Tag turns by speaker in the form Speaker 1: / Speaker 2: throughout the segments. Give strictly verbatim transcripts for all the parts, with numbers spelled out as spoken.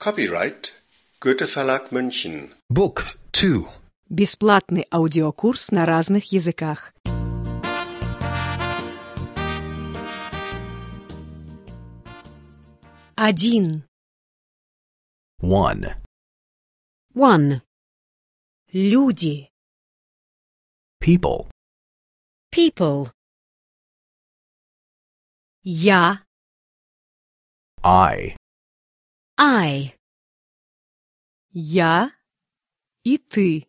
Speaker 1: Copyright Goethe Verlag München.
Speaker 2: Book two.
Speaker 3: Бесплатный аудиокурс на разных языках. Один.
Speaker 2: One.
Speaker 4: One.
Speaker 3: Люди.
Speaker 2: People.
Speaker 4: People.
Speaker 3: Я.
Speaker 2: I.
Speaker 4: I.
Speaker 3: Я и ты.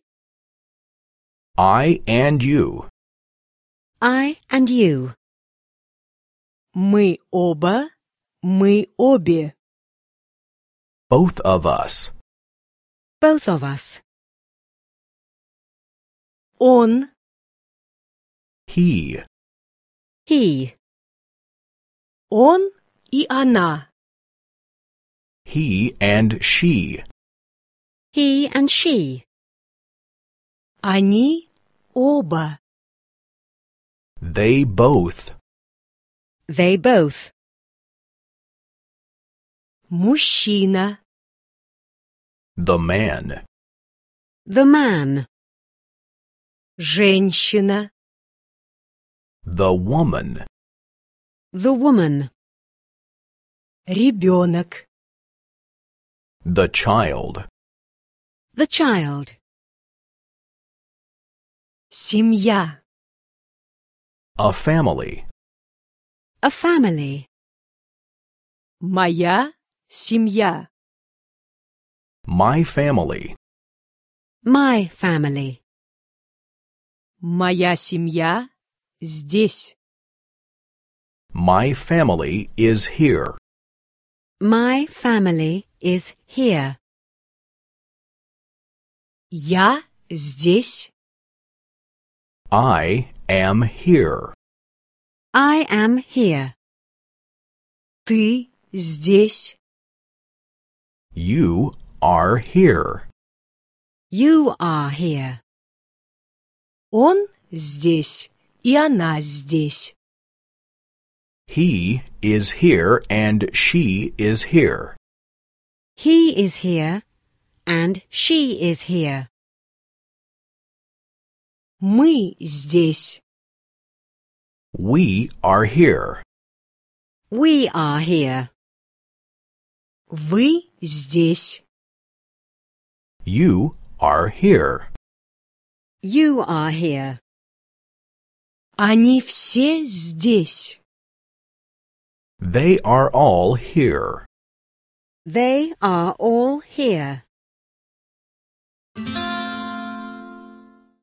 Speaker 2: I and you.
Speaker 4: I and you.
Speaker 3: Мы оба. Мы обе.
Speaker 2: Both of us.
Speaker 4: Both of us.
Speaker 3: Он.
Speaker 2: He.
Speaker 4: He.
Speaker 3: Он и она.
Speaker 2: He and she.
Speaker 4: He and she.
Speaker 3: Они оба.
Speaker 2: They both.
Speaker 4: They both.
Speaker 3: Мужчина.
Speaker 2: The man.
Speaker 4: The man.
Speaker 3: Женщина.
Speaker 2: The woman.
Speaker 4: The woman.
Speaker 3: Ребенок.
Speaker 2: The child.
Speaker 4: The child.
Speaker 3: Семья.
Speaker 2: A family.
Speaker 4: A family.
Speaker 3: Моя семья.
Speaker 2: My family.
Speaker 4: My family.
Speaker 3: Моя семья здесь.
Speaker 2: My family is here.
Speaker 4: My family is here.
Speaker 3: Я здесь.
Speaker 2: I am here.
Speaker 4: I am here.
Speaker 3: Ты здесь.
Speaker 2: You are here.
Speaker 4: You are here.
Speaker 3: Он здесь, и она здесь.
Speaker 2: He is here and she is here.
Speaker 4: He is here and she is here.
Speaker 3: Мы здесь.
Speaker 2: We are here.
Speaker 4: We are here.
Speaker 3: Вы здесь.
Speaker 2: You are here.
Speaker 4: You are here.
Speaker 3: Они все здесь.
Speaker 2: They are all here.
Speaker 4: They are all here.